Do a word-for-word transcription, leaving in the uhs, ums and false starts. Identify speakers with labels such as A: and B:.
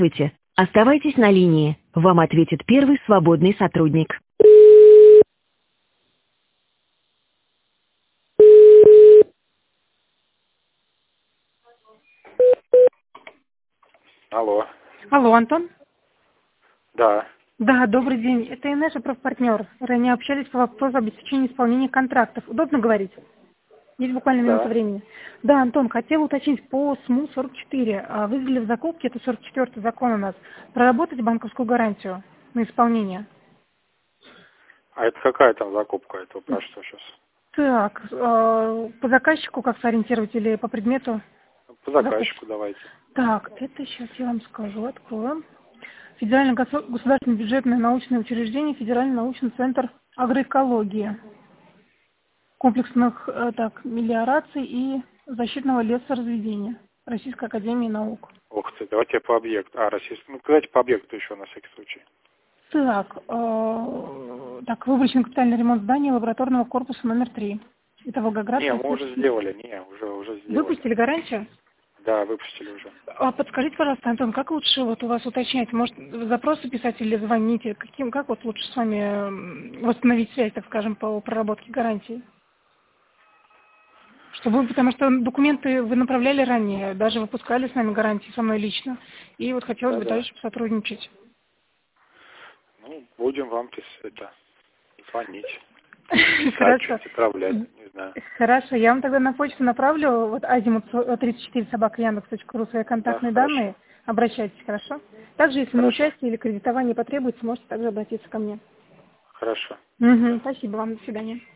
A: Здравствуйте. Оставайтесь на линии. Вам ответит первый свободный сотрудник.
B: Алло.
C: Алло, Антон?
B: Да.
C: Да, добрый день. Это Инесса, профпартнер. Ранее общались по вопросу обеспечения исполнения контрактов. Удобно говорить? Есть буквально минута
B: Да.
C: времени. Да, Антон, хотела уточнить по СМУ сорок четыре. А Вы сделали в закупке, это сорок четвёртый закон у нас, проработать банковскую гарантию на исполнение.
B: А это какая там закупка? Это вы про что сейчас?
C: Так, э, по заказчику как сориентировать или по предмету?
B: По
C: Закупки.
B: заказчику давайте.
C: Так, это сейчас я вам скажу, откроем. Федеральное госо- государственное бюджетное научное учреждение, Федеральный научный центр агроэкологии, комплексных э, так, мелиораций и защитного лесоразведения Российской академии наук.
B: Ух ты, давайте по объекту. А, российский. Ну, давайте по объекту еще на всякий случай.
C: Так, э, так, выборочный капитальный ремонт здания лабораторного корпуса номер три. Это Волгоград.
B: Не, мы уже сделали. Не, уже, уже сделали.
C: Выпустили гарантию?
B: Да, выпустили уже.
C: А подскажите, пожалуйста, Антон, как лучше вот у вас уточнять? Может, запросы писать или звоните? Каким, как вот лучше с вами м, восстановить связь, так скажем, по проработке гарантии? Чтобы, потому что документы вы направляли ранее, даже выпускали с нами гарантии со мной лично. И вот хотелось бы
B: Да-да.
C: дальше сотрудничать.
B: Ну, будем вам пис- это звонить.
C: Хорошо.
B: Отправлять, не знаю.
C: Хорошо, я вам тогда на почту направлю, вот азимут тридцать четыре собака яндекс точка ру свои контактные
B: Да,
C: данные. Обращайтесь, хорошо? Также, если на
B: Хорошо.
C: участие или кредитование потребуется, можете также обратиться ко мне.
B: Хорошо.
C: Угу, спасибо вам, до свидания.